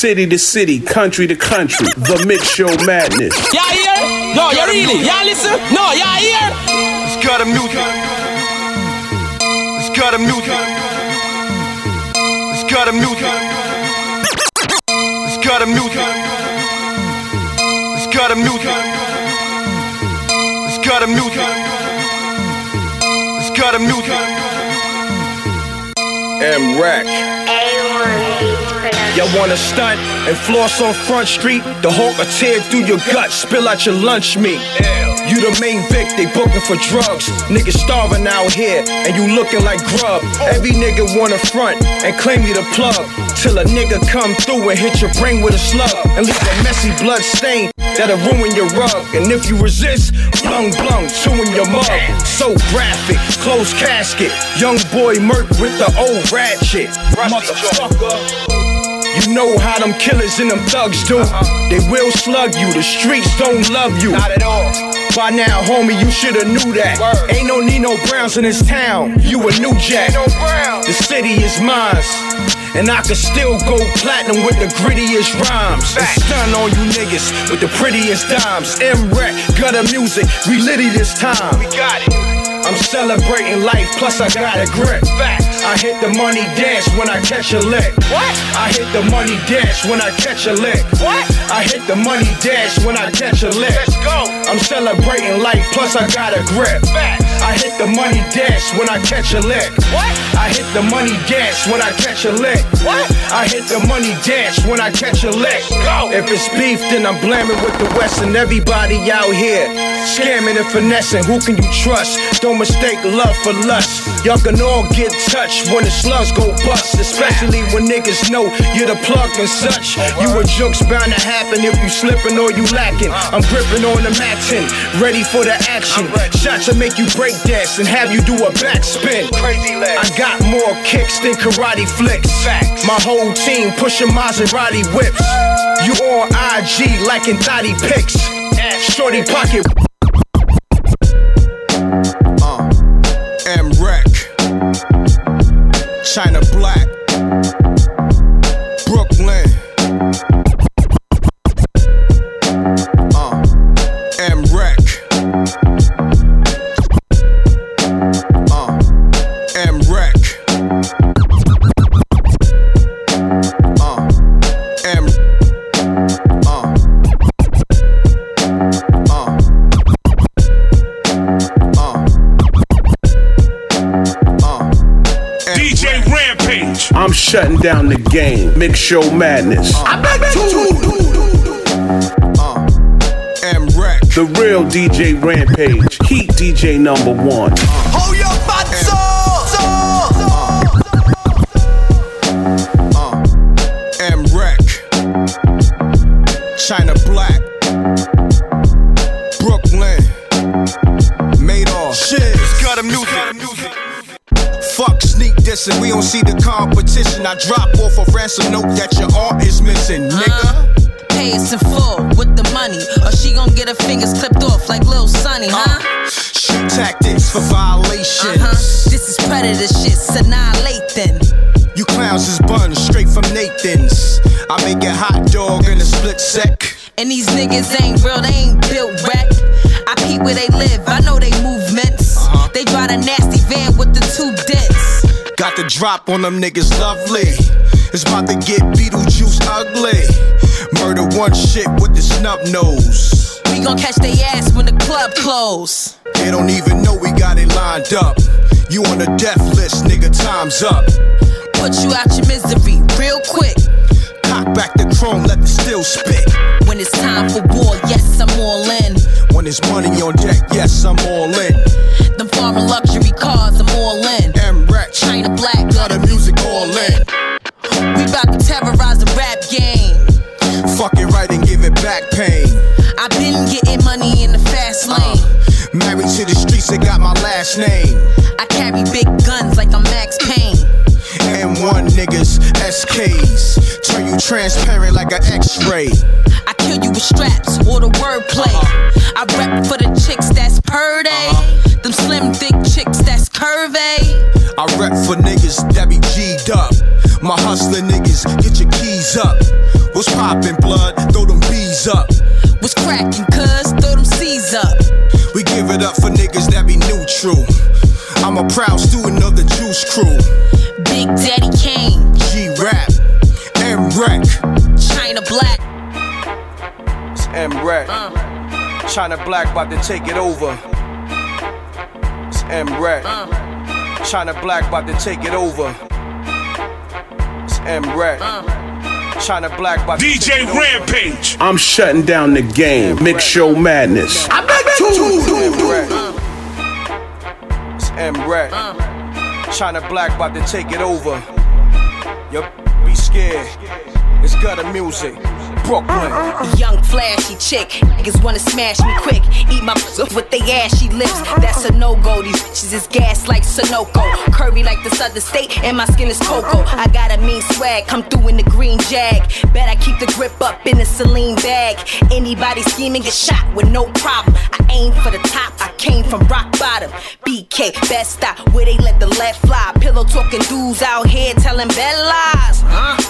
City to city, country to country, the Mix Show Madness. Y'all hear? No, you really? Y'all listen? No, y'all hear? It's got a music. It's got a music. It's got a music. It's got a music. It's got a music. It's got a music. It's got a music. M-Rack. Y'all wanna stunt and floss on Front Street? The Hulk will tear through your gut, spill out your lunch meat. You the main vic, they booking for drugs. Niggas starving out here, and you looking like grub. Every nigga wanna front and claim you the plug, till a nigga come through and hit your brain with a slug, and leave a messy blood stain that'll ruin your rug. And if you resist, blung, two in your mug. So graphic, closed casket, young boy Merc with the old ratchet. Motherfucker. You know how them killers and them thugs do. They will slug you, the streets don't love you. Not at all. By now, homie, you shoulda knew that. Ain't no Nino Browns in this town, you a new jack. The city is mine, and I can still go platinum with the grittiest rhymes. And stun on you niggas with the prettiest dimes. M-Rack, gutter music, we litty this time. We got it. I'm celebrating life, plus I got a grip. I hit the money dance when I catch a lick. What? I hit the money dance when I catch a lick. What? I hit the money dance when I catch a lick. Let's go. I'm celebrating life, plus I got a grip. I hit the money dance when I catch a lick. What? I hit the money dance when I catch a lick. What? I hit the money dance when I catch a lick. Go. If it's beef, then I'm blaming with the West and everybody out here scamming and finessing. Who can you trust? Don't mistake love for lust. Y'all can all get touched when the slugs go bust, especially when niggas know you're the plug and such. You a joke's bound to happen if you slipping or you lacking. I'm gripping on the matching, ready for the action. Shots will make you break dance and have you do a backspin. I got more kicks than karate flicks. My whole team pushing Maserati whips. You on IG liking thotty pics. Shorty pocket. M-Rack, China Black, Brooklyn. M-Rack, M-Rack, DJ Rampage. I'm shutting down the game. Mix Show Madness. M-Rack, The real DJ Rampage. Heat DJ number one. hold your butts M-Rack, China Black, Brooklyn, Madoff. Shit, it's got a music. Fuck sneak dissing, we don't see the competition. I drop off a ransom note that your art is missing, nigga. Pay us in full with the money, or she gon' get her fingers clipped off like Lil Sonny, Shoot tactics for violations. This is predator shit, annihilate then. You clowns is buns straight from Nathan's. I make a hot dog in a split sec. And these niggas ain't real, they ain't built wreck. I peep where they live, I know they movements. They drive a nasty van with the 2 dents. Got the drop on them niggas lovely. It's about to get Beetlejuice ugly. Murder one shit with the snub nose. We gon' catch they ass when the club close. They don't even know we got it lined up. You on the death list, nigga, time's up. Put you out your misery real quick. Cock back the chrome, let the steel spit. When it's time for war, yes, I'm all in. When there's money on deck, yes, I'm all in. Them foreign luxury cars, I'm all in. M-Rack, China Black, got the music all in. We bout to terrorize the rap game. Fuck it right and give it back pain. I been getting money in the fast lane. Married to the streets, they got my last name. I carry big guns like I'm Max Payne. M1 niggas, SKs. Turn you transparent like an X-ray. I kill you with straps or the wordplay. I rep for the chicks that's per day. Them slim thick chicks that's curvy. I rep for niggas that be G'd up. My hustler niggas, get your keys up. What's poppin', blood? Throw them B's up. What's crackin', cuz? Throw them C's up. We give it up for niggas that be neutral. I'm a proud student of the Juice Crew. Big Daddy Kane, G-Rap, M-Rec, China Black. It's M-Rec. China Black about to take it over. It's M-Rec. China Black about to take it over. It's M-Rec. China Black about to DJ take it over. Rampage. I'm shutting down the game. Mix Show Madness. I bet two. It's M-Rec. China Black about to take it over. Yup, be scared. It's gutter music. Brooklyn. Young flashy chick, niggas wanna smash me quick. Eat my with they ashy lips, that's a no-go. These bitches is gas like Sunoco. Curvy like the southern state, and my skin is cocoa. I got a mean swag, come through in the green Jag. Bet I keep the grip up in the Celine bag. Anybody scheming get shot with no problem. I aim for the top, I came from rock bottom. BK, best stop, where they let the lead fly. Pillow talking dudes out here telling bad lies,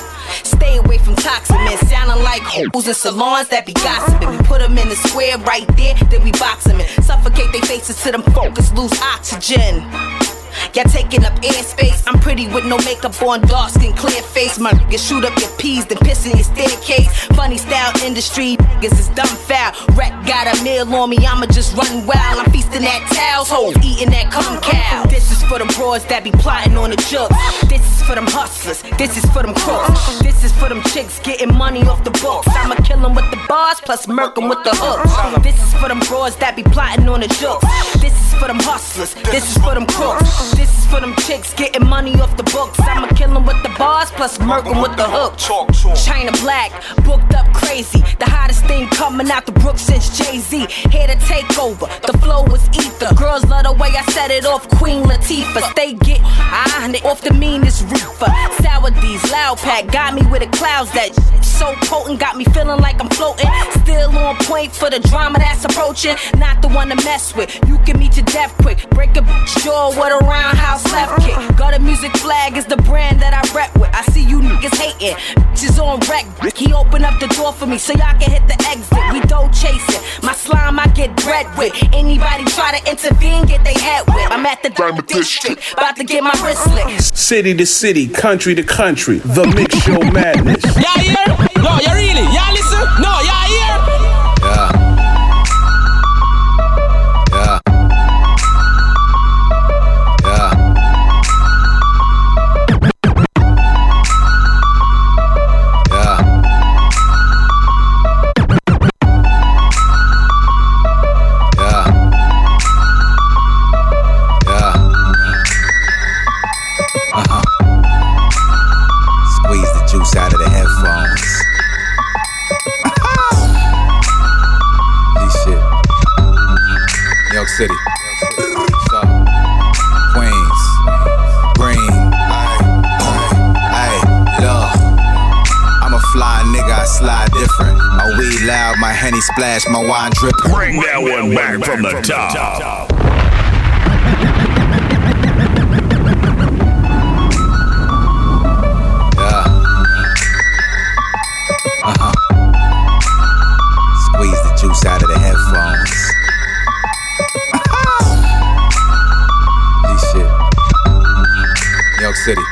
Stay away from toxic men, sounding like hoes in salons that be gossiping. We put them in the square right there, then we box them in. Suffocate their faces till them focus lose oxygen. Y'all taking up airspace. I'm pretty with no makeup on, dark skin, clear face. My niggas shoot up your peas, then piss in your staircase. Funny style industry, niggas is dumb foul. Rec got a meal on me, I'ma just run wild. I'm feasting that towels, hoes, eating that cum cow. This is for them broads that be plotting on the jokes. This is for them hustlers, this is for them crooks. This is for them chicks getting money off the books. I'ma kill them with the bars, plus murk them with the hooks. This is for them broads that be plotting on the jokes. This is for them hustlers, this is for them crooks. This is for them chicks getting money off the books. I'ma kill them with the bars, plus murk them with the hook. China Black, booked up crazy. The hottest thing coming out the brook since Jay-Z. Here to take over, the flow was ether. Girls love the way I set it off, Queen Latifah. Stay get off the meanest reefer. Sour D's, loud pack, got me with the clouds. That so potent, got me feeling like I'm floating. Still on point for the drama that's approaching. Not the one to mess with, you can meet your death quick. Break a bitch jaw with a roundhouse left kick. Got a music flag is the brand that I rep with. I see you niggas hating, bitches on wreck. He opened up the door for me so y'all can hit the exit. We don't chase it, my slime I get bread with. Anybody try to intervene, get they head with. I'm at the Diamond District, about to get my wrist licked. City to city, country to country, the Mix Show Madness. Y'all hear? No, you really? Y'all listen? No, y'all hear? Yeah. Yeah. Yeah. Yeah. Yeah. Yeah. Squeeze the juice out of the headphones. G-shit. New York City. Queens. Green. Hey, look. I'm a fly nigga, I slide different. My weed loud, my Henny splash, my wine dripping. Bring that one back from the top. Squeeze the juice out of the headphones. G-shit. New York City.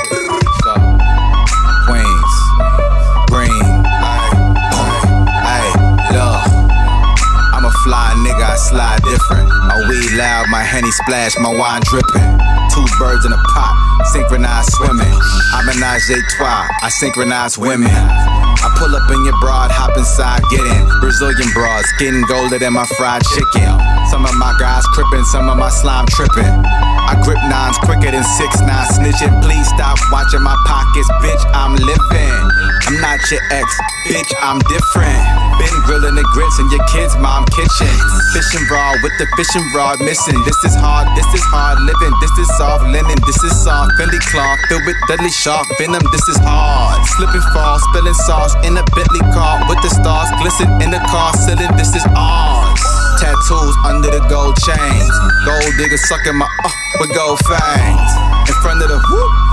Queens. Green. Hey, look. I'm a fly nigga, I slide different. My weed loud, my Henny splash, my wine dripping. Two birds in a pot, synchronized swimming. I menage a trois, I synchronize women. I pull up in your broad, hop inside, get in. Brazilian broads, getting golder than my fried chicken. Some of my guys crippin', some of my slime trippin'. I grip nines quicker than 6ix9ine snitching. Please stop watching my pockets, bitch, I'm living. I'm not your ex, bitch, I'm different. Been grilling the grits in your kid's mom kitchen. Fishing rod with the fishing rod missing. This is hard living. This is soft linen, this is soft Fendi cloth filled with deadly shark venom. This is hard. Slip and fall, spilling sauce in a Bentley car with the stars glisten in the car ceiling. This is ours. Tattoos under the gold chains. Gold diggers sucking my with gold fangs. In front of the whoop,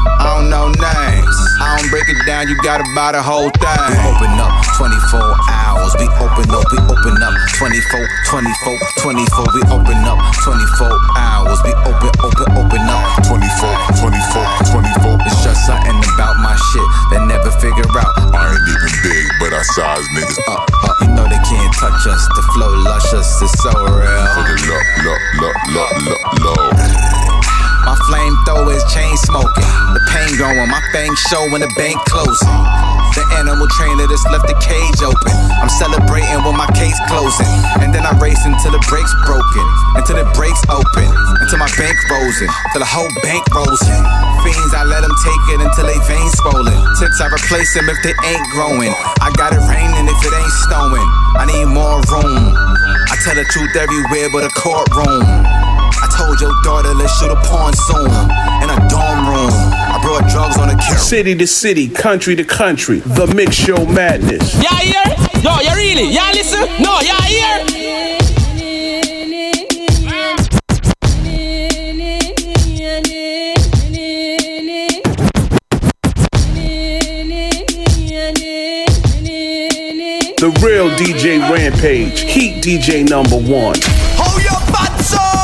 I don't know names. I don't break it down, you gotta buy the whole thing. We open up 24 hours. We open up 24, 24, 24. We open up 24 hours. We open up 24, 24, 24. It's just something about my shit they never figure out. I ain't even big, but I size niggas up. You know they can't touch us. The flow luscious is so real. For the low. My flamethrower is chain smoking. The pain going, my thing showing, the bank closing. The animal trainer just left the cage open. I'm celebrating when my case closing. And then I race until the brakes broken. Until the brakes open. Until my bank rolling. Till the whole bank rolls in. Fiends, I let them take it until they veins swollen. Tits, I replace them if they ain't growing. I got it raining if it ain't snowing. I need more room. I tell the truth everywhere but a courtroom. I told your daughter, let's shoot a porn soon. In a dorm room, I brought drugs on the kill. City to city, country to country, the Mix Show Madness. Y'all hear? No, you really? Y'all listen? No, y'all hear? The real DJ Rampage, Heat DJ number 1. Hold your butts up!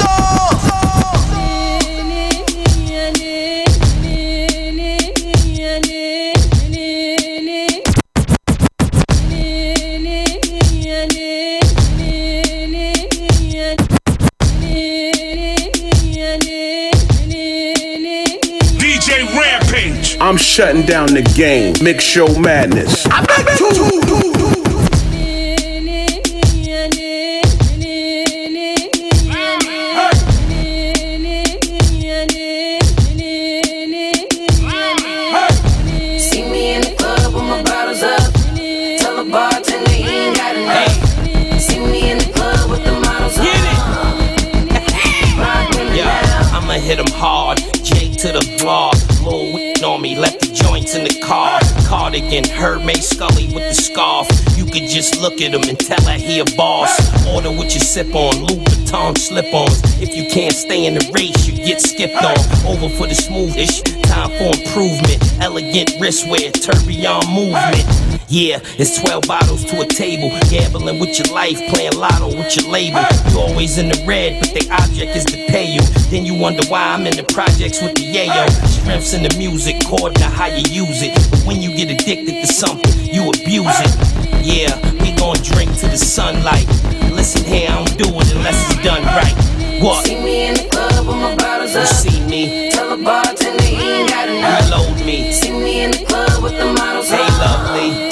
DJ Rampage, I'm shutting down the game. Mix Show Madness. I bet you. Hit him hard, Jake to the vlog. Lil Wick on me, left the joints in the car. Cardigan, Hermès Scully with the scarf. You could just look at him and tell that he a boss. Order what you sip on, Louis Vuitton slip-ons. If you can't stay in the race, you get skipped on. Over for the smooth-ish, time for improvement. Elegant wristwear, tourbillon movement. Yeah, it's 12 bottles to a table. Gambling with your life, playing lotto with your label. You always in the red, but the object is to pay you. Then you wonder why I'm in the projects with the yayo. Strengths in the music, according to how you use it. But when you get addicted to something, you abuse it. Yeah, we gon' drink to the sunlight. Listen here, I don't do it unless it's done right. What? See me in the club with my bottles up. You see me? Tell the bartender he ain't got enough. Reload me. See me in the club with the models up. Hey, lovely.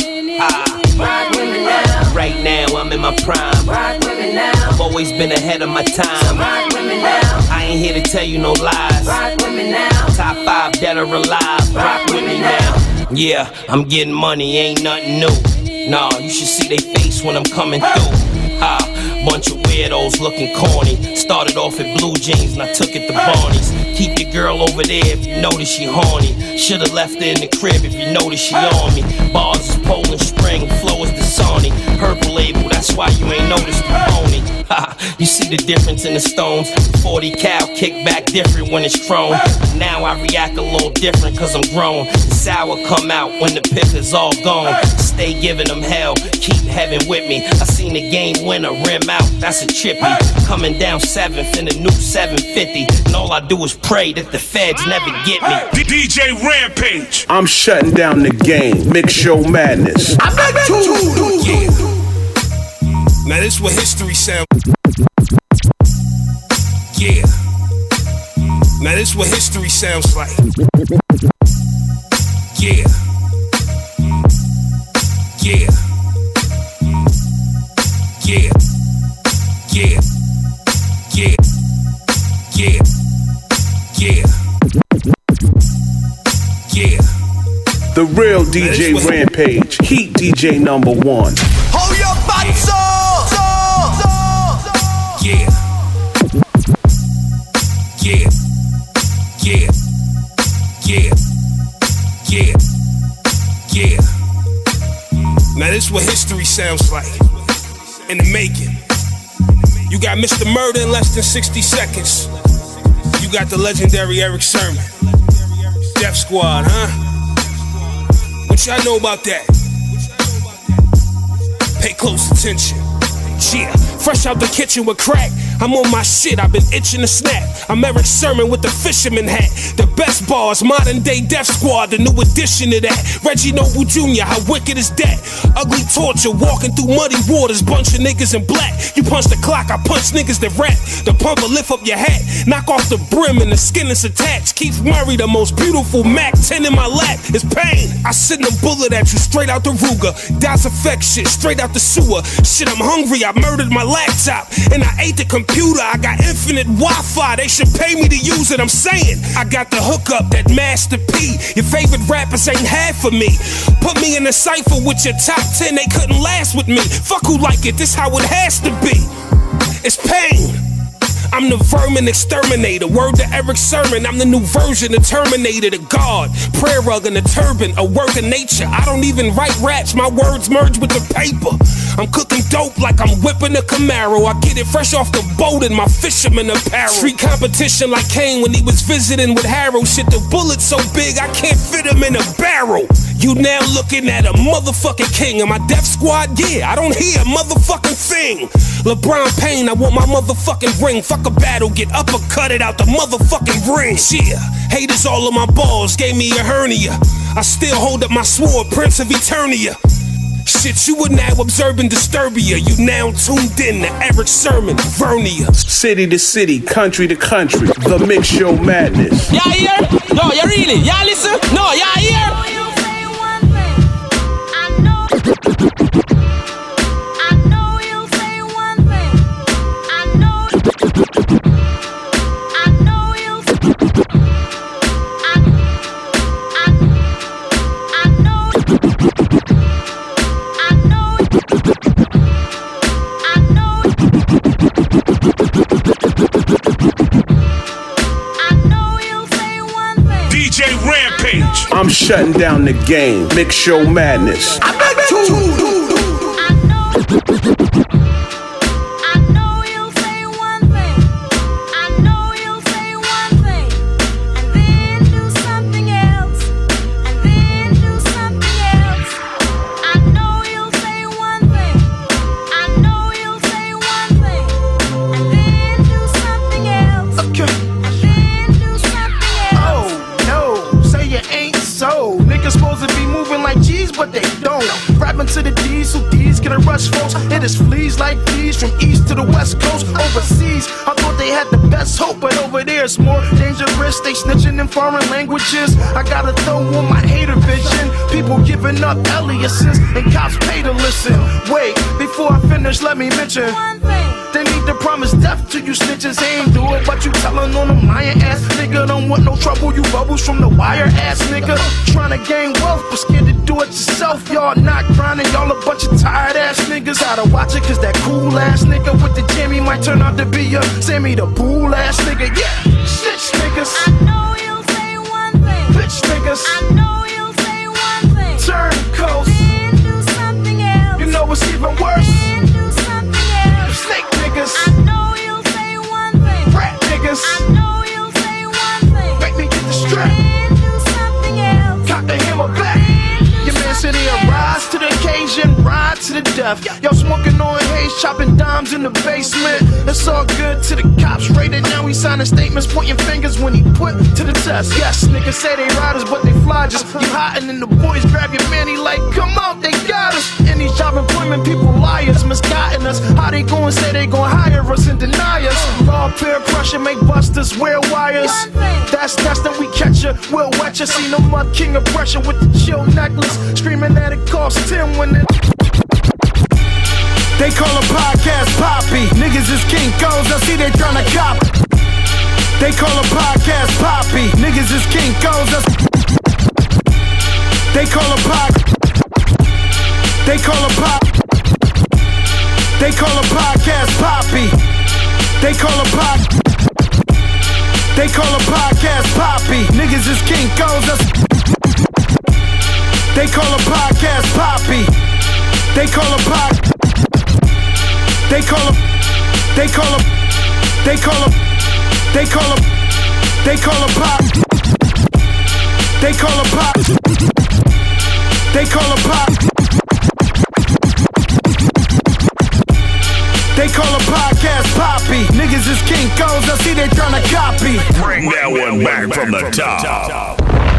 Rock with me now. Right now, I'm in my prime. Rock with me now. I've always been ahead of my time. Rock with me now. I ain't here to tell you no lies. Rock with me now. Top 5 dead or alive. Rock with me now. Yeah, I'm getting money, ain't nothing new. Nah, you should see they face when I'm coming through. Bunch of weirdos looking corny. Started off at Blue Jeans and I took it to Barney's. Keep your girl over there if you notice she horny. Should've left her in the crib if you notice she on me. Bars is Poland Spring, flow is Dasani. Purple label, that's why you ain't noticed the pony. You see the difference in the stones. 40 cal kick back different when it's chrome. Now I react a little different cause I'm grown. The sour come out when the pith is all gone. Stay giving them hell, keep heaven with me. I seen the game winner rim out, that's a chippy. Coming down 7th in the new 750. And all I do is pray that the feds never get me. DJ Rampage, I'm shutting down the game. Mix Show Madness. I bet you. Yeah. Now this what history sound. Yeah. Now this what history sounds like. Yeah. Yeah. Yeah. Yeah. Yeah. Yeah. Yeah. Yeah. The real DJ Rampage, Heat DJ number 1. Hold your butts up! Yeah. Yeah. Yeah. Yeah. Yeah. Yeah. Now this what history sounds like. In the making. You got Mr. Murder in less than 60 seconds. You got the legendary Erick Sermon. Def Squad, huh? What y'all know about that? Pay close attention. Yeah, fresh out the kitchen with crack. I'm on my shit, I've been itching to snap. I'm Eric Sermon with the fisherman hat. The best bars, modern day Def Squad, the new addition to that. Reggie Noble Jr., how wicked is that? Ugly torture, walking through muddy waters, bunch of niggas in black. You punch the clock, I punch niggas that rap. The pumper lift up your hat, knock off the brim and the skin is attached. Keith Murray, the most beautiful Mac 10 in my lap. It's pain. I send a bullet at you straight out the Ruger. Das effect shit, straight out the sewer. Shit, I'm hungry, I murdered my laptop and I ate the computer. I got infinite Wi-Fi, they should pay me to use it. I'm saying, I got the hookup, that Master P. Your favorite rappers ain't half for me. Put me in a cypher with your top 10, they couldn't last with me. Fuck who like it, this how it has to be. It's pain. I'm the vermin exterminator. Word to Eric Sermon, I'm the new version of Terminator. The God, prayer rug and a turban, a work of nature. I don't even write raps, my words merge with the paper. I'm cooking dope like I'm whipping a Camaro. I get it fresh off the boat in my fisherman apparel. Street competition like Kane when he was visiting with Harold. Shit, the bullet's so big I can't fit him in a barrel. You now looking at a motherfucking king. Am I Def Squad? Yeah, I don't hear a motherfucking thing. LeBron Payne, I want my motherfucking ring. Fuck a battle, get uppercutted out the motherfucking ring. Yeah, haters all of my balls gave me a hernia. I still hold up my sword, Prince of Eternia. Shit, you were now observing Disturbia. You now tuned in to Eric Sermon, Vernia. City to city, country to country, the Mix Show Madness. Y'all hear? No, you really? Y'all listen? No, y'all hear? I'm shutting down the game. Mix Show Madness. I know you'll say one thing. I know you'll say one thing. And then do something else. And then do something else. I know you'll say one thing. I know you'll say one thing. And then do something else. Okay. And then do something else. Oh no, say you ain't so. Niggas supposed to be moving like G's, but they don't. Rapping to the D's, so D's gonna rush folks. It is fleas like fleas from east to the west coast. Overseas, I thought they had the best hope, but over there it's more dangerous. They snitching in foreign languages. I gotta throw on my hater vision. People giving up aliases, and cops pay to listen. Wait, before I finish, let me mention One thing. they need to promise death to you snitches. They ain't do it, but you tellin' on them lying ass nigga. Don't want no trouble, you bubbles from the wire ass nigga. Tryna gain wealth, but scared to do it yourself. Y'all not grinding, y'all a bunch of tired ass niggas. Gotta watch it, cause that cool ass nigga with the Jimmy might turn out to be a Sammy the Bull ass nigga. Yeah, snitch niggas, I know you'll say one thing. bitch niggas, I know you'll say one thing. turn coast. Then do something else. You know what's even worse? Then do something else. Snake niggas, I know you'll say one thing. rat niggas, I know you'll say one thing. make me get the strap. Then do something else. Cock the hammer back. Your man said he'll rise to the occasion, ride to the death. Y'all smoking on haze, chopping dimes in the basement. It's all good to the cops rated. Now he signing statements, pointing fingers when he put to the test. Yes, niggas say they riders, but they fly just. You hiding and the boys grab your man, he like, come out, they got us. In these job employment, people liars, misguiding us. How they gon' say they gon' hire us and deny us? All peer pressure make busters wear wires. That's that we catch ya, we'll wet ya. See no mud king of pressure with the chill necklace. Screaming that it costs 10 when it. They call a podcast Poppy. Niggas is Kinkos, I see they tryna cop. They call a podcast Poppy. Niggas is Kinkos. They call a pod. They call a pop. They call a podcast Poppy. They call a pod. They call a podcast Poppy. Niggas is Kinkos. They call a podcast Poppy. They call a pod. They call a. They call a. They call a. They call a. They call a pop. They call her pop. They call her pop. They call her podcast Poppy. Niggas is Kinkos, I see they tryna copy. Bring that one back from the top.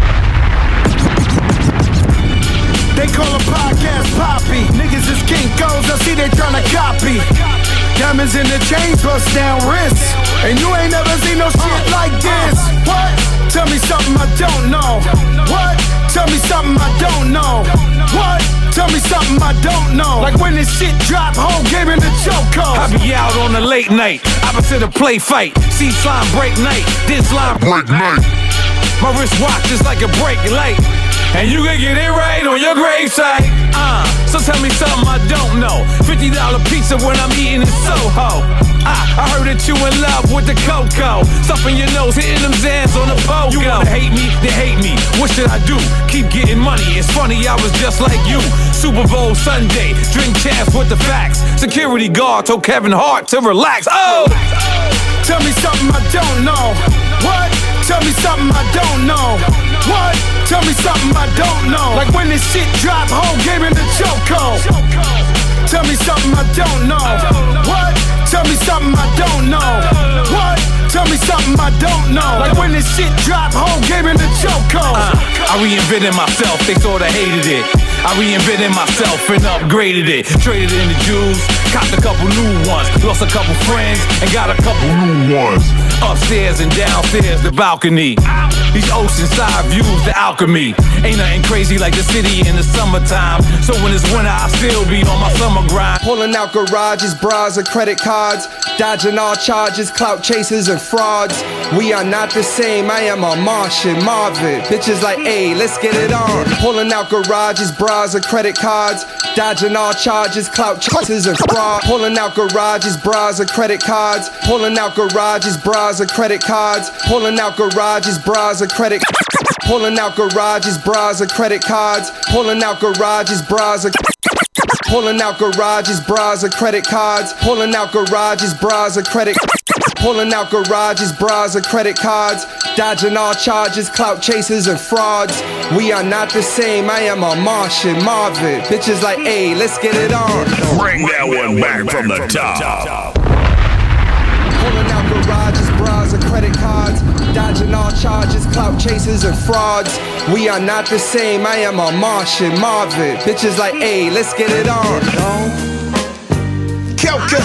They call her podcast Poppy. Niggas is Kinkos, I see they tryna copy. Diamonds in the chains, bust down wrists. And you ain't never seen no shit like this. What? Tell me something I don't know. What? Tell me something I don't know. What? Tell me something I don't know. Like when this shit drop, whole game in the choco. I be out on a late night, opposite a play fight. See slime break night, this line break night. My wrist watch is like a break light, and you can get it right on your gravesite. So tell me something I don't know. $50 pizza when I'm eating in Soho. I heard that you in love with the cocoa. Stuffing your nose, hitting them Zans on the pogo. You wanna hate me? Then hate me. What should I do? Keep getting money. It's funny, I was just like you. Super Bowl Sunday, drink champs with the facts. Security guard told Kevin Hart to relax. Oh! Tell me something I don't know. What? Tell me something I don't know. What? Tell me something I don't know. Like when this shit drop, whole game in the choco. Tell me something I don't know. What? Tell me something I don't know. What? Tell me something I don't know. Like when this shit drop, whole game in the choco. I reinvented myself, they sorta hated it. I reinvented myself and upgraded it. Traded in the Jews, copped a couple new ones. Lost a couple friends and got a couple new ones. Upstairs and downstairs, the balcony. These oceanside views, the alchemy. Ain't nothing crazy like the city in the summertime. So when it's winter, I still be on my summer grind. Pulling out garages, bras, and credit cards. Dodging all charges, clout chasers, and frauds. We are not the same, I am a Martian, Marvin. Bitches like, hey, let's get it on. Pulling out garages, bras, and credit cards. Dodging all charges, clout chasers, and frauds. Pulling out garages, bras, and credit cards. Pulling out garages, bras, and credit cards. Pulling out garages, bras, and credit. Pulling out garages, bras, and credit cards. Pulling out garages, bras, and. Pulling out garages, bras, and credit cards. Pulling out garages, bras, and credit. Pulling out garages, bras, and credit cards. Dodging all charges, clout chasers, and frauds. We are not the same, I am a Martian, Marvin. Bitches like, hey, let's get it on. Bring that one back from the top. Pulling out garages, bras, and credit cards. Dodging all charges, clout chasers, and frauds. We are not the same, I am a Martian, Marvin. Bitches like, hey, let's get it on. Kelka.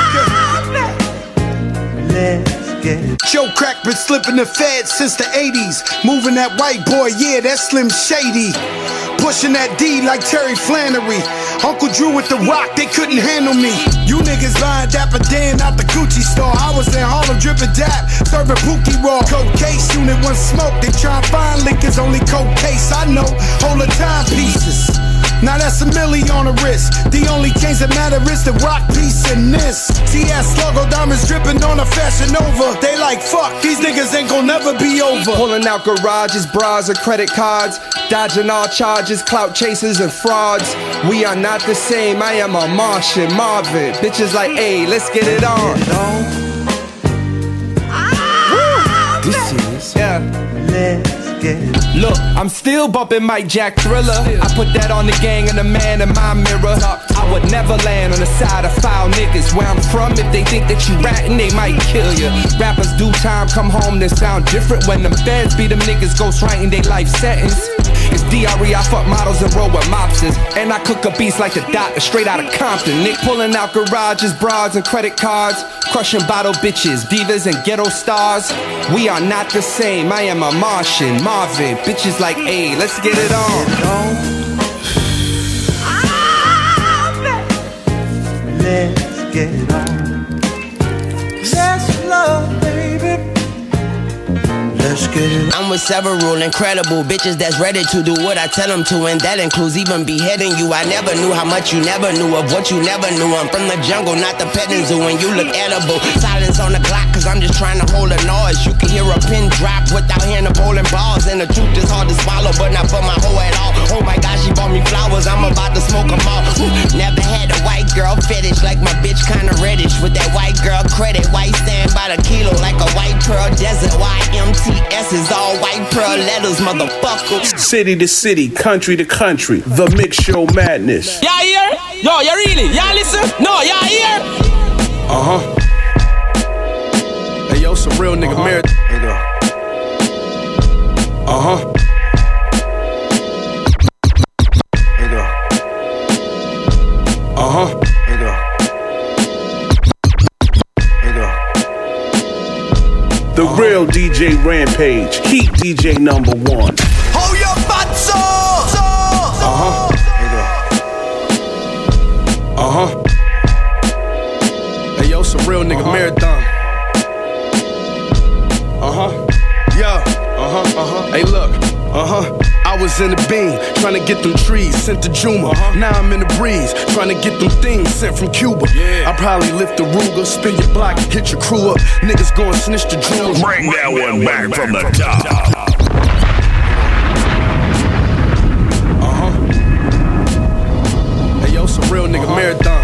Let's get it. Joe Crack been slipping the fed since the 80s. Moving that white boy, yeah, that's Slim Shady. Pushing that D like Terry Flannery. Uncle Drew with the rock, they couldn't handle me. You niggas buying Dapper Dan out the Gucci store. I was in Harlem dripping dap, serving Pookie Raw. Cold case, unit one smoke. They try and find liquors, only cold case. I know, hold the timepieces. Now that's a milli on the wrist. The only change that matter is the rock piece in this. TS logo diamonds dripping on a Fashion Nova. They like, fuck, these niggas ain't gon' never be over. Pulling out garages, bras, and credit cards. Dodging all charges, clout chasers, and frauds. We are not the same, I am a Martian, Marvin. Bitches like, hey, let's get it on. This is, yeah. Let's get it. Look, I'm still bumping Mike Jack Thriller. I put that on the gang and the man in my mirror. I would never land on the side of foul niggas. Where I'm from, if they think that you ratting, they might kill you. Rappers do time, come home, they sound different. When them feds be them niggas ghost writing they life sentence. It's DRE, I fuck models and roll with mobsters. And I cook up beats like the doctor, straight out of Compton. Nick pulling out garages, bras, and credit cards. Crushing bottle bitches, divas, and ghetto stars. We are not the same, I am a Martian, Marvin. Bitches like, hey, let's get it on. Let's get it on. Let's love, baby. Let's get it. I'm with several incredible bitches that's ready to do what I tell them to, and that includes even beheading you. I never knew how much you never knew of what you never knew. I'm from the jungle, not the petting zoo, and you look edible. Silence on the clock, cause I'm just trying to hold a noise. You can hear a pin drop without hearing the bowling balls, and the truth is hard to swallow, but not for my hoe at all. Oh my gosh, she bought me flowers, I'm about to smoke them all. Never had a white girl fetish, like my bitch kinda reddish. With that white girl credit, white stand by the kilo, like a white pearl desert. YMTS is all white pearl letters, motherfucker. City to city, country to country, the Mix Show Madness. Y'all hear? Yo, you really? Y'all listen? No, y'all hear? Hey, yo, some real nigga marathon. The real DJ Rampage, Heat DJ number 1. Hold your butts Hey, yo, some real nigga marathon. Hey, look. I was in the beam, trying to get them trees sent to Juma. Now I'm in the breeze, trying to get them things sent from Cuba. I probably lift the Ruger, spin your block, hit your crew up. Niggas gon' snitch the jewels. Bring that one back from the top. Hey, yo, some real nigga marathon.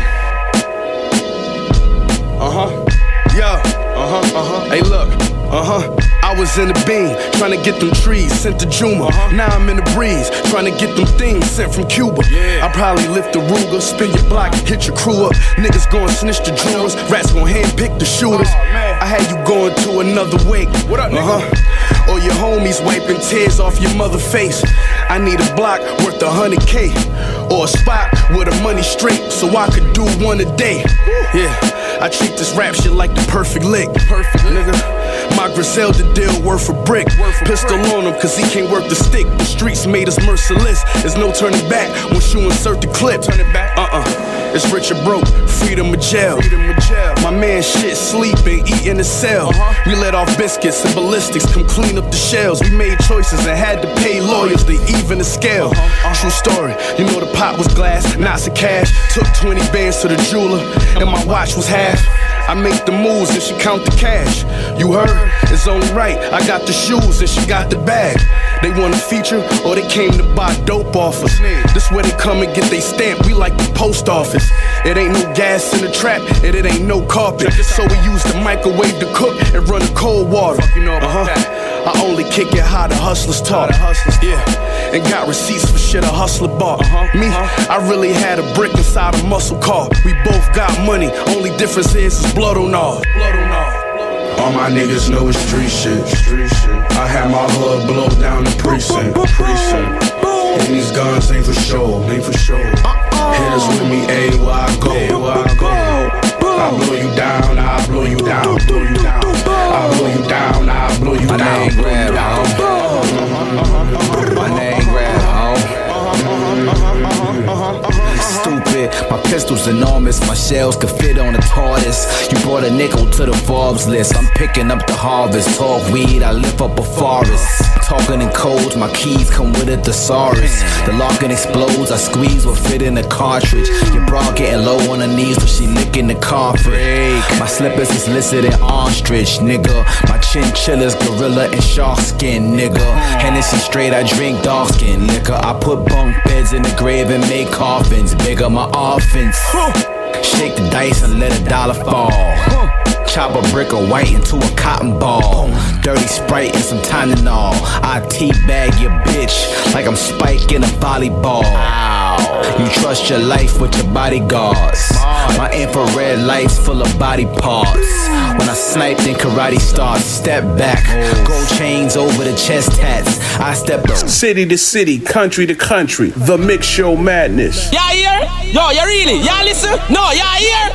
Hey, look. I was in the beam, trying to get them trees sent to Juma. Now I'm in the breeze, trying to get them things sent from Cuba. I probably lift the Ruger, spin your block, hit your crew up. Niggas gon' snitch the jewelers, rats gon' handpick the shooters. I had you going to another wake. What up, nigga? Or your homies wiping tears off your mother face. I need a block worth 100K, or a spot with the money straight, so I could do one a day. Yeah, I treat this rap shit like the perfect lick. Perfect, nigga. My Griselda deal worth a brick. Pistol on him cause he can't work the stick. The streets made us merciless. There's no turning back once you insert the clip. Turn it back. It's rich or broke, freedom or jail. My man shit sleeping, eat in a cell. We let off biscuits and ballistics, come clean up the shells. We made choices and had to pay lawyers to even the scale. True story, you know the pot was glass, knots of cash. Took 20 bands to the jeweler, and my watch was half. I make the moves and she count the cash. You heard? It's only right. I got the shoes and she got the bag. They want a feature or they came to buy dope off us. This where they come and get they stamp. We like the post office. It ain't no gas in the trap and it ain't no carpet. So we use the microwave to cook and run the cold water. I only kick it how the hustlers talk. Yeah, and got receipts for shit a hustler bought. Me, I really had a brick inside a muscle car. We both got money, only difference is blood on all. All my niggas know it's street shit. I had my hood blow down the precinct. And these guns ain't for show. Hitters with me, ayy, where I go. I blow you down, I blow you down. I blow you down, I blow you down. My name Grab, my name Grab, stupid, my pistol's enormous, my shells could fit on a tortoise. You brought a nickel to the Forbes list, I'm picking up the harvest. Talk weed, I lift up a forest. Talking in codes, my keys come with a thesaurus. The locking explodes, I squeeze what fit in the cartridge. Your bra getting low on her knees when she licking the carpet. My slippers is listed in ostrich, nigga. My chinchillas, gorilla and shark skin, nigga. Hennessy straight, I drink dark skin liquor. I put bunk beds in the grave and make coffins. Bigger my offense. Shake the dice and let a dollar fall. Chop a brick of white into a cotton ball. Dirty Sprite and some Tylenol. I teabag your bitch like I'm spiking a volleyball. You trust your life with your bodyguards. My infrared lights full of body parts. When I sniped in karate stars, step back. Gold chains over the chest tats. I step up. City to city, country to country, the Mix Show Madness. Y'all hear? Yo, you really? Y'all listen? No, y'all hear?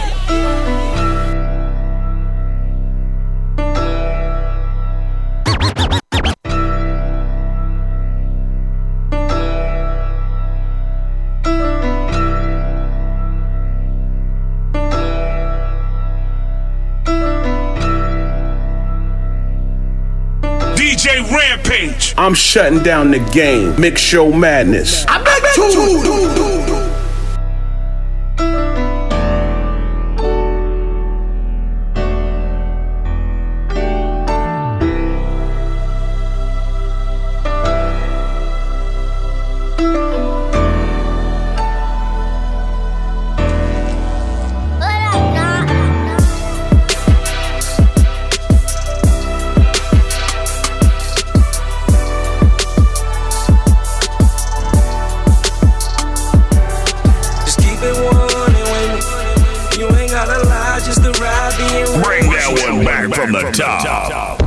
DJ Rampage. I'm shutting down the game. Mix Show Madness. I bet from the top.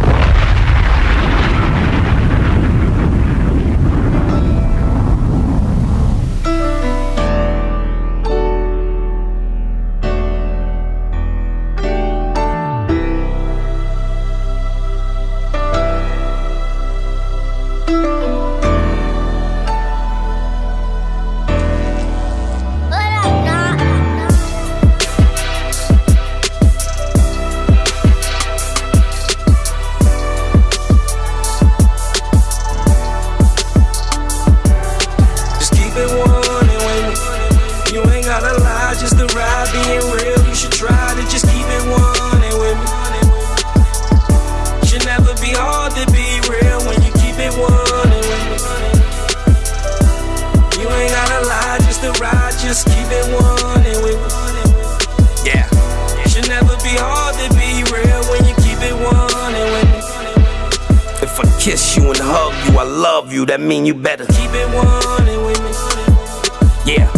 That mean you better keep it 100 with me. Yeah.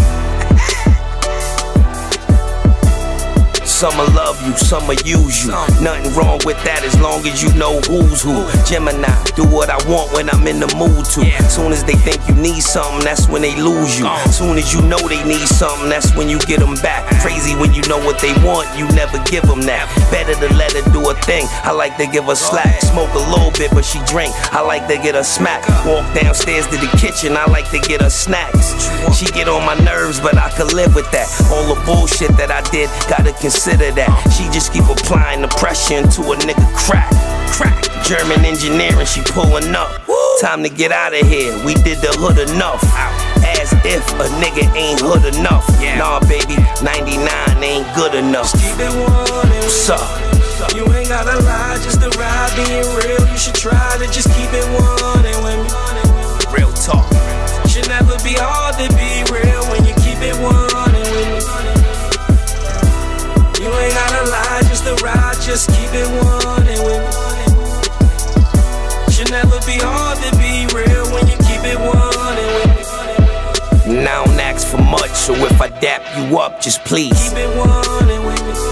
Some love you, some use you. Nothing wrong with that as long as you know who's who. Gemini, do what I want when I'm in the mood to. Soon as they think you need something, that's when they lose you. Soon as you know they need something, that's when you get them back. Crazy when you know what they want, you never give them that. Better to let her do a thing. I like to give her slack. Smoke a little bit, but she drink. I like to get her smack. Walk downstairs to the kitchen, I like to get her snacks. She get on my nerves, but I could live with that. All the bullshit that I did, gotta consider that. She just keep applying the pressure into a nigga crack. German engineering, she pulling up. Time to get out of here, we did the hood enough. As if a nigga ain't hood enough. Nah baby, 99 ain't good enough. Just keep it 100. What's up? You ain't gotta lie, just to ride being real. You should try to just keep it 100 with me. Real talk. Should never be hard to be real when you keep it 100 with me. You ain't gotta lie, just to ride, just keep it 100 with me. Should never be hard to be real when you keep it 100 with me. Now I don't ask for much, so if I dap you up, just please keep it 100 with me.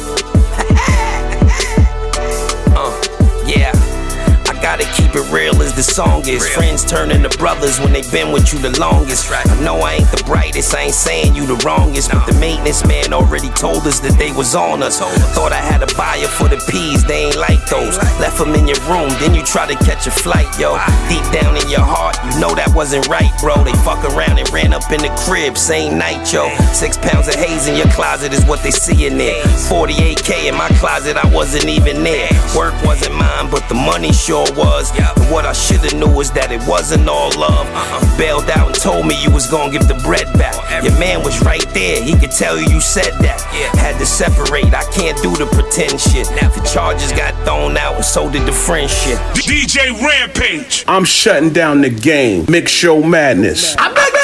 Yeah. Gotta keep it real as the song is. Friends turn into brothers when they been with you the longest. I know I ain't the brightest, I ain't saying you the wrongest, but the maintenance man already told us that they was on us. Thought I had a buyer for the peas, they ain't like those. Left them in your room, then you try to catch a flight, yo. Deep down in your heart, you know that wasn't right, bro. They fuck around and ran up in the crib, same night, yo. 6 pounds of haze in your closet is what they see in there. 48K in my closet, I wasn't even there. Work wasn't mine, but the money sure was. And what I should've knew is that it wasn't all love. You bailed out and told me you was gonna give the bread back. Your man was right there, he could tell you said that. Had to separate, I can't do the pretend shit. The charges got thrown out and so did the friendship. DJ Rampage. I'm shutting down the game. Mix Show Madness. I bet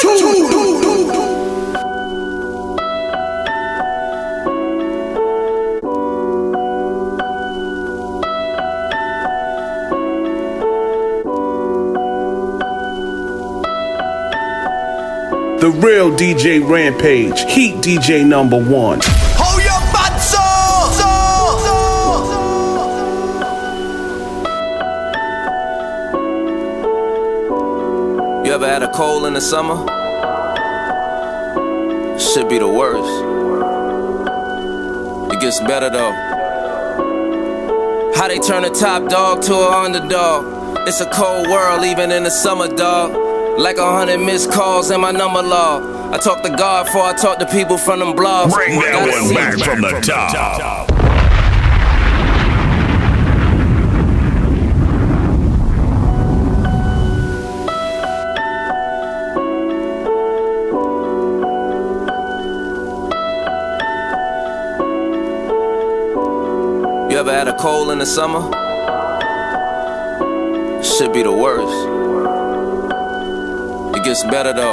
The real DJ Rampage, Heat DJ number 1. Hold your butts You ever had a cold in the summer? Should be the worst. It gets better though. How they turn a top dog to an underdog. It's a cold world even in the summer, dog. Like 100 missed calls in my number log. I talk to God before I talk to people from them blogs. Bring that one back from the top. You ever had a cold in the summer? Should be the worst. It gets better though.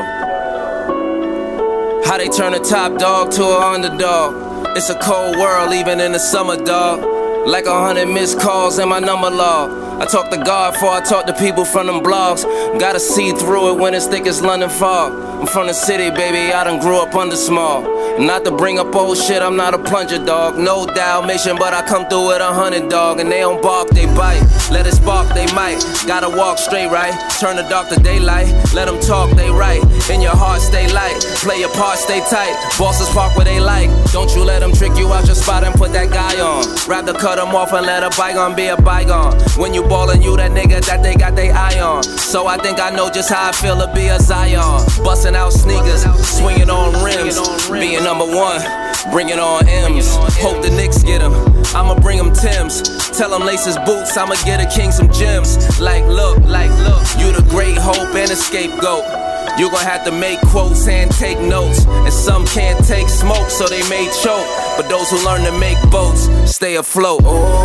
How they turn a top dog to an underdog. It's a cold world even in the summer, dog. Like 100 missed calls in my number log. I talk to God before I talk to people from them blogs. Gotta see through it when it's thick as London fog. I'm from the city, baby, I done grew up under small. Not to bring up old shit, I'm not a plunger, dog. No Dalmatian, but I come through with 100, dog. And they don't bark, they bite. Let it spark, they might. Gotta walk straight, right? Turn the dark to daylight. Let them talk, they right. In your heart, stay light. Play your part, stay tight. Bosses park where they like. Don't you let them trick you out your spot and put that guy on. Rather cut them off and let a bygone be a bygone. When you ballin', you that nigga that they got they eye on. So I think I know just how I feel to be a Zion. Bustin' out sneakers, swinging on rims. Being number one, bringing on M's. Hope the Knicks get him, I'ma bring him Timbs. Tell him lace his boots, I'ma get a king some gems. Like look, you the great hope and a scapegoat. You gon' have to make quotes and take notes. And some can't take smoke, so they may choke. But those who learn to make boats, stay afloat.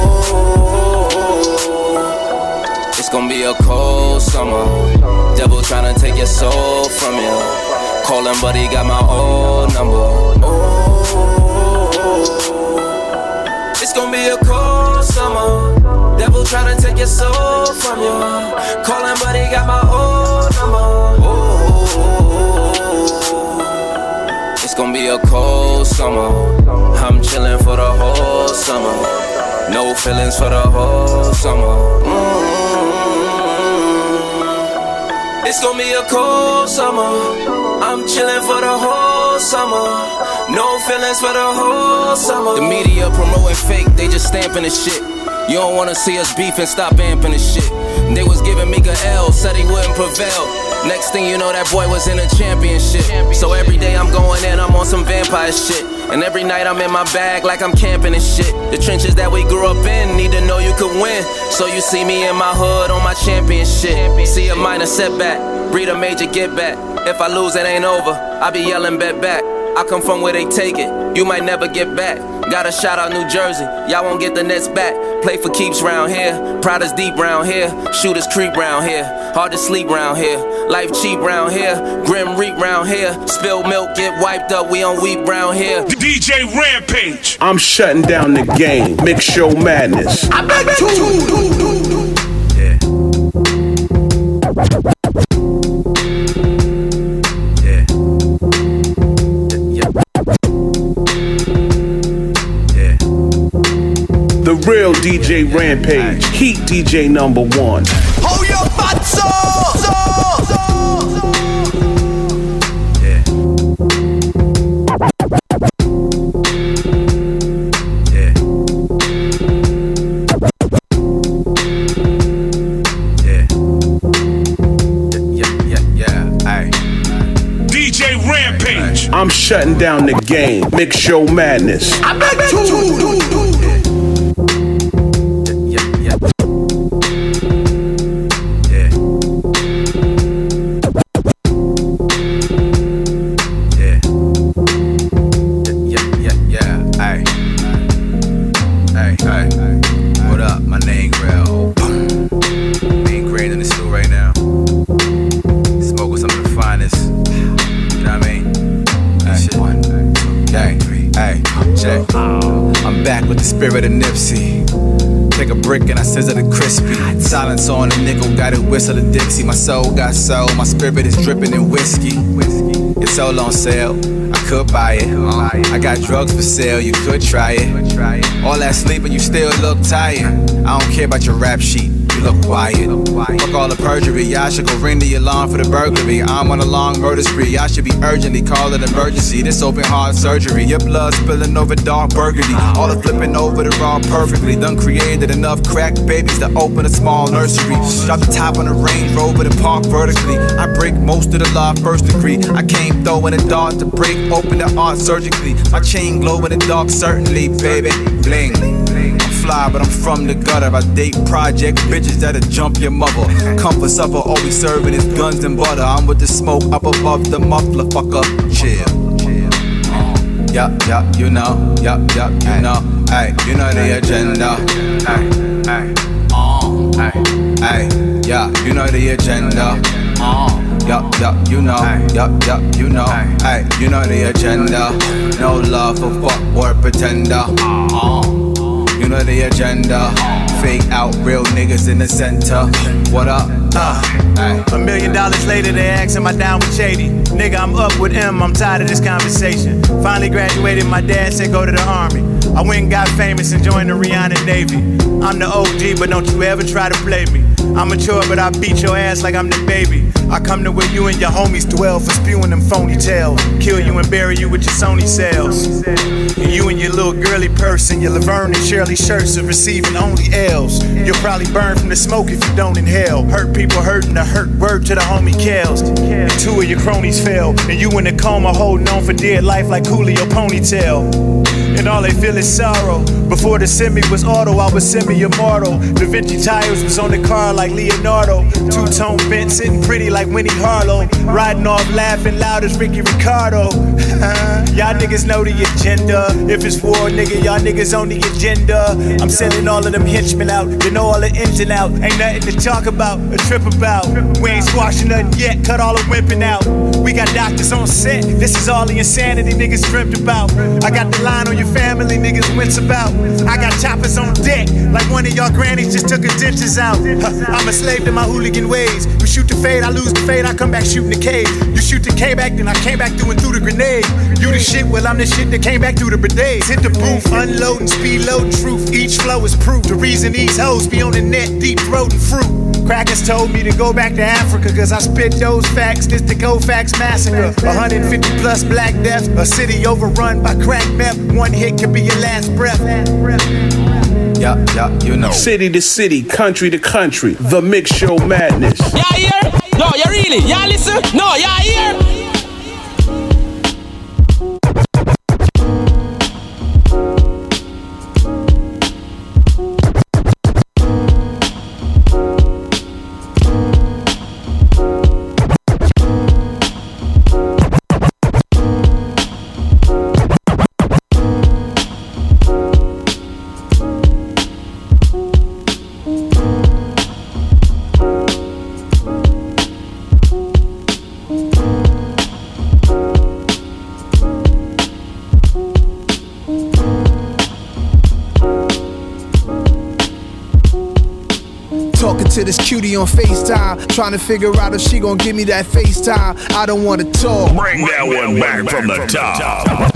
It's gonna be a cold summer. Devil tryna take your soul from you. Call him, but he got my old number. It's gonna be a cold summer. Devil tryna take your soul from you. Call him, but he got my old number. It's gonna be a cold summer. I'm chillin' for the whole summer. No feelings for the whole summer. It's gonna be a cold summer. I'm chillin' for the whole summer. No feelings for the whole summer. The media promoting fake, they just stamping the shit. You don't wanna see us beefing, stop amping the shit. They was giving Mika L, said he wouldn't prevail. Next thing you know, that boy was in a championship. So every day I'm going in, I'm on some vampire shit. And every night I'm in my bag like I'm camping and shit. The trenches that we grew up in, need to know you could win. So you see me in my hood on my champion shit. See a minor setback, breed a major get back. If I lose, it ain't over, I be yelling bet back. I come from where they take it, you might never get back. Gotta shout out New Jersey, y'all won't get the Nets back. Play for keeps round here, pride is deep round here. Shooters creep round here, hard to sleep round here. Life cheap round here, grim reap round here. Spilled milk, get wiped up, we on weep round here. DJ Rampage. I'm shutting down the game, Mix Show Madness. I bet The real DJ Rampage, Heat DJ number one. Hold your butts DJ Rampage. I'm shutting down the game, Mix Show Madness. I bet What up? My name Grail. Being grand in the store right now. Smoke with some of the finest. You know what I mean? Hey, check. I'm back with the spirit of Nipsey. Take a brick and I scissor the crispy. Silence on the nickel, got it whistle the Dixie. My soul got soul, my spirit is dripping in whiskey. It's all on sale, I could buy it. I got drugs for sale, you could try it. All that sleeping, you still look tired. I don't care about your rap sheet, you look quiet. Fuck all the perjury, y'all should go ring the alarm for the burglary. I'm on a long murder spree, y'all should be urgently call it emergency. This open heart surgery, your blood spilling over dark burgundy. All the flipping over the raw perfectly. Done created enough crack babies to open a small nursery. Drop the top on the Range Rover to park vertically. I break most of the law first degree. I came throwing a dart to break open the art surgically. My chain glow in the dark certainly, baby. Bling. I'm fly, but I'm from the gutter. I date project bitches that'll jump your mother. Comfort supper, always serving his guns and butter. I'm with the smoke up above the muffler, fucker. Chill. Yup, you know. Yup, you know. Ay, you know the agenda. Ay, yeah, you know the agenda. Yup, you know. Yup, you know. Ay, you know the agenda. No love for fuck or pretender. You know the agenda. fake out, real niggas in the center. What up? $1 million later, they ask, am I down with Shady? Nigga, I'm up with M, I'm tired of this conversation. Finally graduated, my dad said go to the army. I went and got famous and joined the Rihanna Navy. I'm the OG, but don't you ever try to play me. I'm mature, but I beat your ass like I'm the baby. I come to where you and your homies dwell for spewing them phony tales. Kill you and bury you with your Sony cells. And you and your little girly person, your Laverne and Shirley shirts are receiving only L's. You'll probably burn from the smoke if you don't inhale. Hurt people hurting the hurt, word to the homie Kels. And 2 of your cronies fell, and you in a coma holding on for dear life like Coolio ponytail. And all they feel is sorrow. Before the semi was auto, I was semi-immortal. Da Vinci tires was on the car like Leonardo. Two-tone bent, sitting pretty like Winnie Harlow. Riding off laughing loud as Ricky Ricardo. Y'all niggas know the agenda. If it's war, nigga, y'all niggas on the agenda. I'm sending all of them henchmen out. You know all the ins and out. Ain't nothing to talk about, a trip about. We ain't squashing nothing yet, cut all the wimping out. We got doctors on set. This is all the insanity niggas dreamt about. I got the line on your family, niggas wince about. I got choppers on deck, like one of y'all grannies just took her dentures out. I'm a slave to my hooligan ways. You shoot the fade, I lose the fade, I come back shooting the cave. You shoot the K back, then I came back through and through the grenade. You the shit, well I'm the shit that came back through the bidets. Hit the booth, unloading, speed loading, truth. Each flow is proof. The reason these hoes be on the net, deep throating fruit. Crackers told me to go back to Africa, cause I spit those facts. This the Kofax massacre. 150 plus black deaths, a city overrun by crack meth. One hit could be your last breath. Yeah, you know. City to city, country to country, the Mix Show Madness. Y'all hear? No, you really? Y'all listen? No, y'all hear? To this cutie on FaceTime, trying to figure out if she gon' give me that FaceTime. I don't wanna talk. Bring that one back from the top.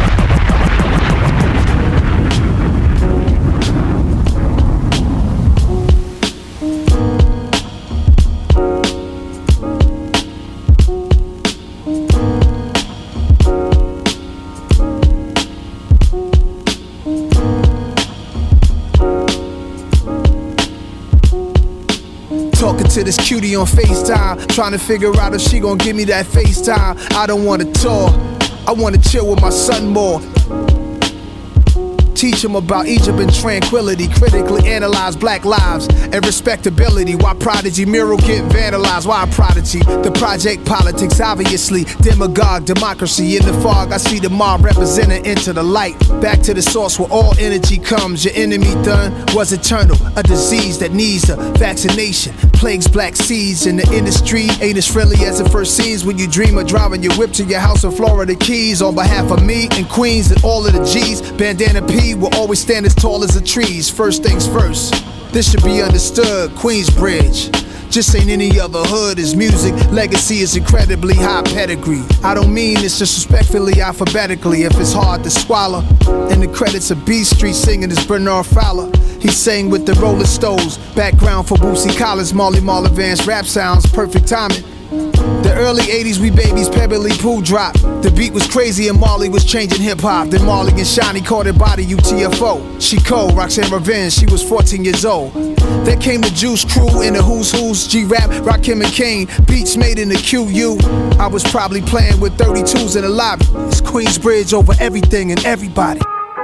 To this cutie on FaceTime, trying to figure out if she gon' give me that FaceTime. I don't wanna talk, I wanna chill with my son more. Teach him about Egypt and tranquility. Critically analyze black lives and respectability. Why Prodigy mural get vandalized? Why a prodigy? The project politics, obviously. Demagogue, democracy. In the fog, I see the mob representing into the light. Back to the source where all energy comes. Your enemy done was eternal. A disease that needs a vaccination. Plagues black seeds in the industry. Ain't as friendly as it first seems when you dream of driving your whip to your house in Florida Keys. On behalf of me and Queens and all of the G's, Bandana P will always stand as tall as the trees. First things first, this should be understood. Queensbridge just ain't any other hood. His music legacy is incredibly high pedigree. I don't mean this disrespectfully, alphabetically. If it's hard to swallow, in the credits of B Street singing is Bernard Fowler. He sang with the Rolling Stones. Background for Boosie Collins, Marley Marl advanced rap sounds, perfect timing. The early 80s, we babies, Pebbly Pooh dropped. The beat was crazy and Marley was changing hip-hop. Then Marley and Shani caught her body, UTFO. She cold, Roxanne Revenge, she was 14 years old. Then came the Juice Crew and the Who's Who's, G-Rap, Rakim and Kane. Beats made in the QU. I was probably playing with 32s in the lobby. It's Queensbridge over everything and everybody.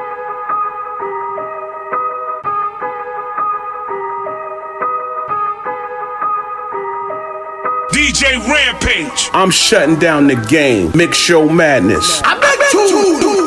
DJ Rampage. I'm shutting down the game. Mix Show Madness. I beg to.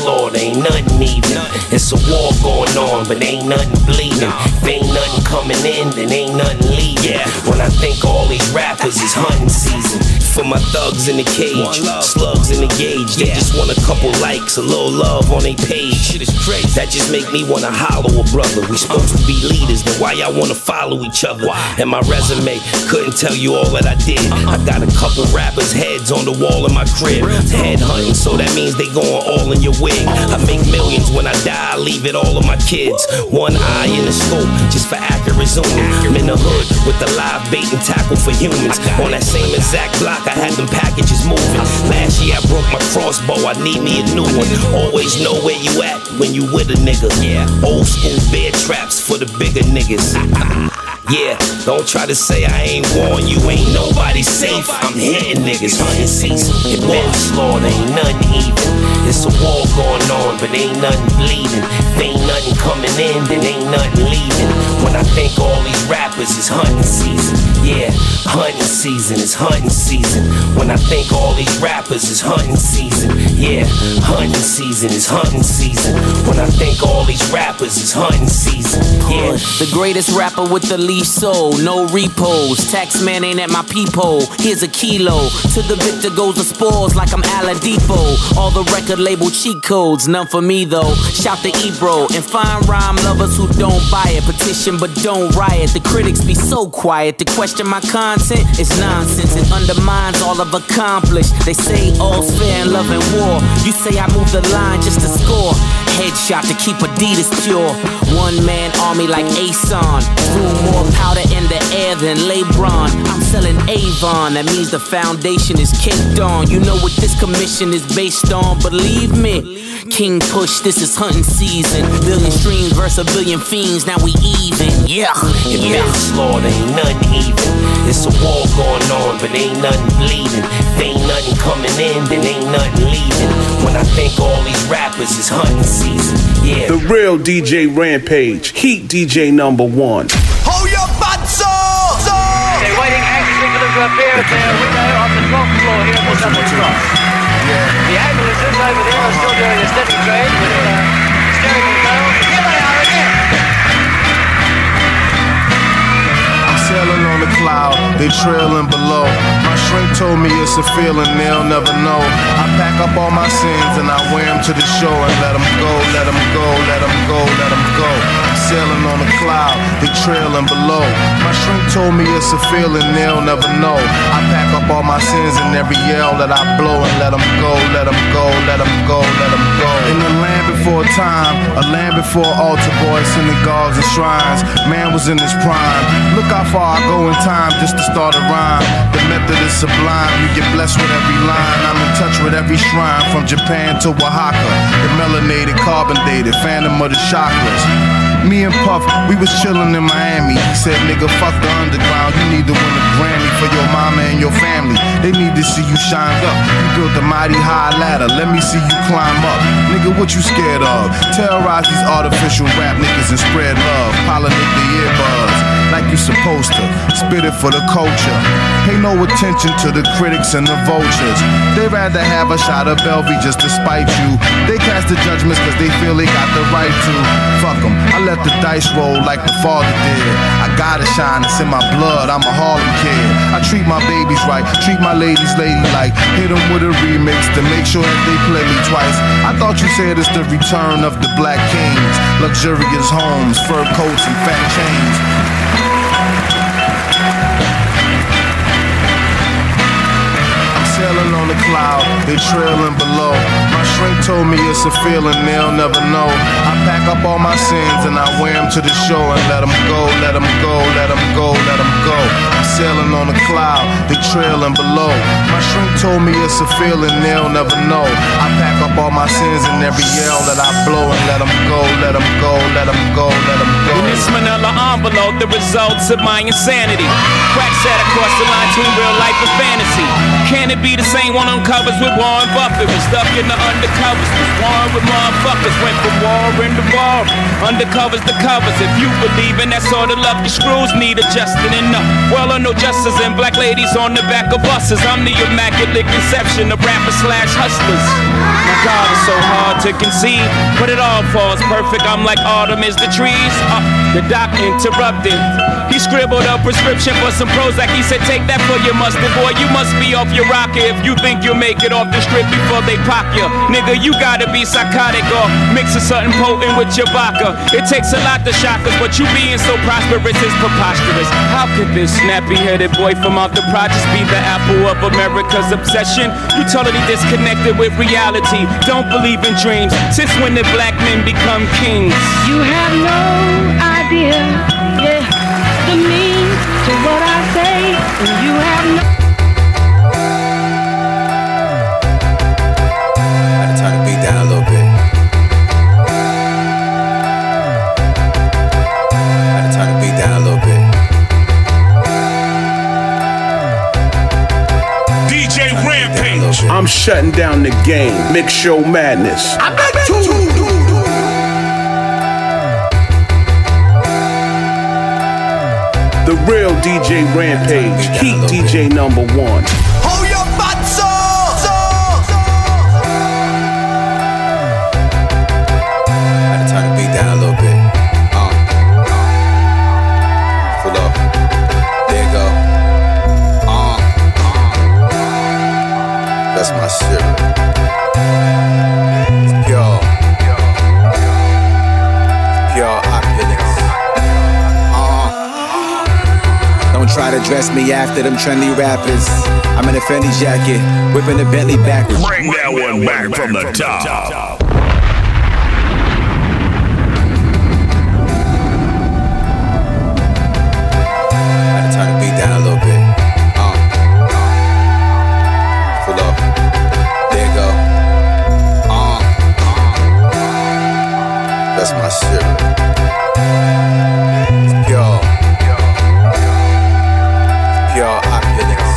slaughter, ain't nothing even. It's a war going on, but ain't nothing bleeding. If ain't nothing coming in, then ain't nothing leaving. When I think all these rappers is hunting season. For my thugs in the cage, slugs in the gauge. They just want a couple likes, a little love on their page. Shit is crazy. That just make me wanna hollow a brother. We supposed to be leaders, then why y'all wanna follow each other? And my resume couldn't tell you all that I did. I got a couple rappers' heads on the wall in my crib. Head hunting, so that means they going all in your wig. I make millions when I die, I leave it all of my kids. One eye in the scope, just for accurate zooming. I'm in the hood with the live bait and tackle for humans. On that same exact block, I had them packages moving. Last year I broke my crossbow, I need me a new one. Always know where you at when you with a nigga. Old school bear traps for the bigger niggas. Yeah, don't try to say I ain't warned you, ain't nobody safe. I'm hitting niggas, hunting season. It been slaughter, ain't nothing even. It's a war going on, but ain't nothing bleeding. If ain't nothing coming in, then ain't nothing leaving. When I think all these rappers is hunting season. Yeah, hunting season is hunting season. When I think all these rappers is hunting season. Yeah, hunting season is hunting season. When I think all these rappers is hunting season. Yeah, the greatest rapper with the least soul, no repos. Tax man ain't at my peephole. Here's a kilo. To the victor goes the spores like I'm Aladipo. All the record label cheat codes, none for me though. Shout to Ebro and fine rhyme lovers who don't buy it. Petition but don't riot. The critics be so quiet. The question my content is nonsense. It undermines all I've accomplished. They say all's fair in love and war. You say I move the line just to score. Headshot to keep Adidas pure. One man army like Ason. Threw more powder in the air than LeBron. I'm selling Avon. That means the foundation is caked on. You know what this commission is based on. Believe me. King Push, this is hunting season. Billion streams versus a billion fiends. Now we even. Yeah. It been slaughter, ain't nothing even. It's a war going on, but ain't nothing bleeding. If ain't nothing coming in, then ain't nothing leaving. When I think all these rappers is hunting season. Yeah. The real DJ Rampage, Heat DJ number 1. Hold your butts up! They're waiting anxiously for them to appear at their window on the 12th floor here at the Southern Cross. The ambulances over there are still doing a steady trade with steering controls. Here they are again! I'm sailing on the cloud, they trailing below. My shrink told me it's a feeling they'll never know. I pack up all my sins and I wear them to the shore and let them go, let them go, let them go, let them go. I'm sailing on the cloud, they trailing below. My shrink told me it's a feeling they'll never know. I pack up all my sins and every yell that I blow and let them go, let them go, let them go, let them go. In the land before time, a land before altar boys, synagogues and shrines, man was in his prime. Look how far I go in time just to start a rhyme. The method is sublime, you get blessed with every line. I'm in touch with every shrine, from Japan to Oaxaca. The melanated, carbon dated, phantom of the chakras. Me and Puff, we was chillin' in Miami. He said, nigga, fuck the underground. You need to win a Grammy for your mama and your family. They need to see you shined up. You built a mighty high ladder. Let me see you climb up. Nigga, what you scared of? Terrorize these artificial rap niggas and spread love. Pollinate the earbuds like you supposed to. Spit it for the culture. Pay no attention to the critics and the vultures. They rather have a shot of Belvy just to spite you. They cast the judgments cause they feel they got the right to. Fuck them, I let the dice roll like the father did. I gotta shine, it's in my blood, I'm a Harlem kid. I treat my babies right, treat my ladies ladylike. Hit them with a remix to make sure that they play me twice. I thought you said it's the return of the black kings. Luxurious homes, fur coats and fat chains. Sailing on the cloud, they trailing below. My shrink told me it's a feeling they'll never know. I pack up all my sins and I wear them to the shore and let them go, let them go, let them go, let them go. I'm sailing on the cloud, they trailing below. My shrink told me it's a feeling they'll never know. I pack up all my sins and every yell that I blow and let them go, let them go, let them go, let them go. In this manila envelope, the results of my insanity. Crack sat across the line between real life and fantasy. Can it be the same one on covers with Warren Buffett? Was stuck in the underground covers. Was warring with motherfuckers, went from war into war. Undercovers the covers. If you believe in that sort of love, your screws need adjusting enough. Well, I know justice and black ladies on the back of buses. I'm the immaculate conception of rappers / hustlers. My God, it's so hard to conceive, but it all falls perfect. I'm like autumn is the trees. The doc interrupted. He scribbled a prescription for some Prozac. He said, take that for your mustard, boy. You must be off your rocker if you think you'll make it off the strip before they pop you. Nigga, you gotta be psychotic or mixing something potent with your vodka. It takes a lot to shock us, but you being so prosperous is preposterous. How could this snappy-headed boy from out the projects be the apple of America's obsession? You totally disconnected with reality. Don't believe in dreams. Since when did black men become kings? You have no idea, yeah, the meaning to what I say, and you have no. I had to turn the beat down a little bit. I had to turn the beat down a little bit. DJ Rampage. I'm shutting down the game. Mix Show Madness. I bet you. The real DJ Rampage, Heat DJ #1. Hold your butts up! I had to turn the beat down a little bit. Full up. There you go. That's my shit. Pure opulence. Don't try to dress me after them trendy rappers. I'm in a Fendi jacket, whipping the Bentley backwards. Bring that one back from the top. Had to turn the beat down a little bit. Full up. There you go. That's my shit. Pure opulence.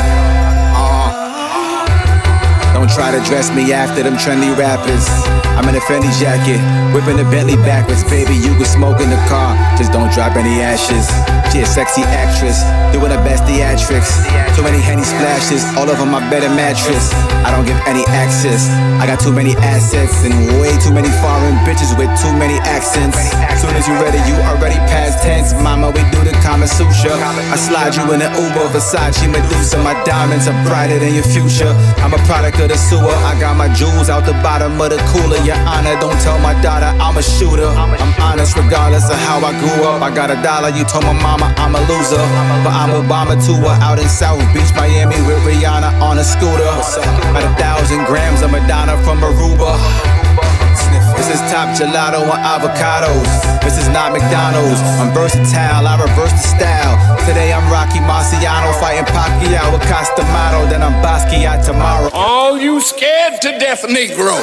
Don't try to dress me after them trendy rappers. I'm in a Fendi jacket, whipping the Bentley backwards. Baby, you can smoke in the car, just don't drop any ashes. She a sexy actress, doing her best theatrics. Too many Henny splashes, all over my bed and mattress. I don't give any access, I got too many assets and way too many foreign bitches with too many accents. Soon as you ready, you already past tense. Mama, we do the Kama Sutra. I slide you in an Uber, Versace, Medusa. My diamonds are brighter than your future. I'm a product of the sewer, I got my jewels out the bottom of the cooler. Your honor, don't tell my daughter I'm a shooter. I'm honest regardless of how I grew up. I got $1, you told my mama I'm a loser. But I'm Obama too, out in South Beach, Miami with Rihanna on a scooter. Got 1,000 grams of Madonna from Aruba. This is top gelato and avocados. This is not McDonald's. I'm versatile, I reverse the style. Today I'm Rocky Marciano fighting Pacquiao with Costamato. Then I'm Basquiat tomorrow. All you scared to death Negroes.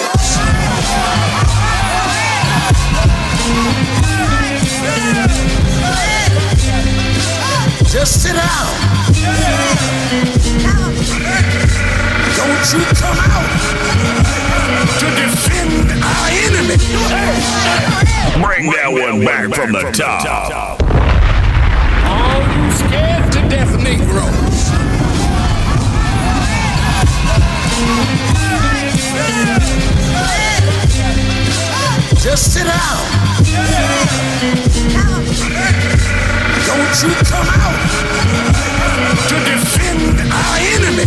Just sit down. Don't you come out to defend our enemy. Bring that one back from the top. All you scared to death Negroes. Just sit down. Don't you come out to defend our enemy.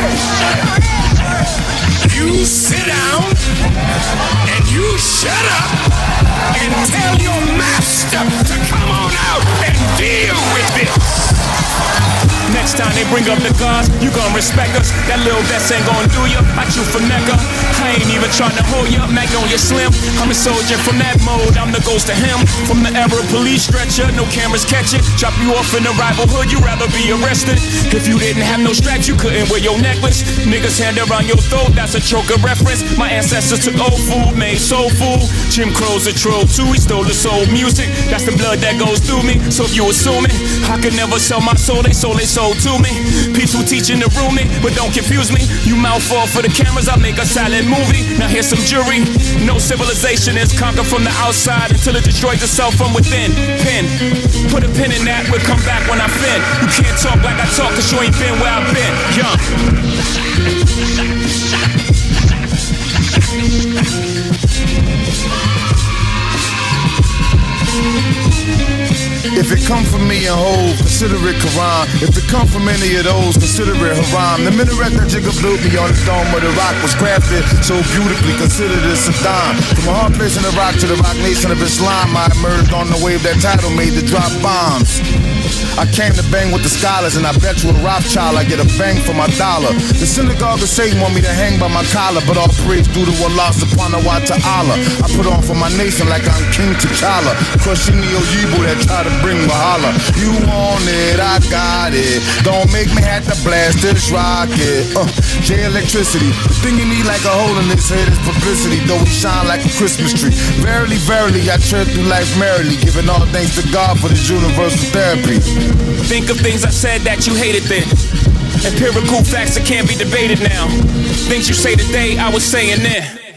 You sit down and you shut up and tell your master to come on out and deal with this. Next time they bring up the guns, you gon' respect us. That little vest ain't gon' do you. I chew for Mecca. I ain't even trying to hold you up, Magnolia Slim. I'm a soldier from that mode, I'm the ghost of him. From the era of police stretcher, no cameras catch it. Drop you off in the rival hood, you'd rather be arrested. If you didn't have no straps, you couldn't wear your necklace. Niggas hand around your throat, that's a choker reference. My ancestors took old food, made soul food. Jim Crow's a troll too, he stole the soul music. That's the blood that goes through me, so if you assuming I could never sell my soul, they sold to me. Peaceful teaching to rule me, but don't confuse me. You mouth fall for the cameras, I'll make a silent movie. Now here's some jury. No civilization is conquered from the outside until it destroys itself from within. Pin, put a pin in that, we'll come back when I fin. You can't talk like I talk, cause you ain't been where I've been. Young. If it come from me and Hov, consider it Quran. If it come from any of those, consider it haram. The minaret that Jigga blew me on the dome of the rock was crafted so beautifully, considered it Saddam. From a hard place in Iraq to the rock nation of Islam, I emerged on the wave that title made to drop bombs. I came to bang with the scholars, and I bet you a Rothschild I get a bang for my dollar. The synagogue of Satan want me to hang by my collar, but all praise due to Allah subhanahu wa ta'ala. I put on for my nation like I'm King T'Challa, crushing the Oyibo that try to bring Wahala. You want it, I got it. Don't make me have to blast this rocket. J electricity. The thing you need like a hole in this head is publicity, though we shine like a Christmas tree. Verily, verily, I tread through life merrily, giving all thanks to God for this universal therapy. Think of things I said that you hated then. Empirical facts that can't be debated now. Things you say today, I was saying then.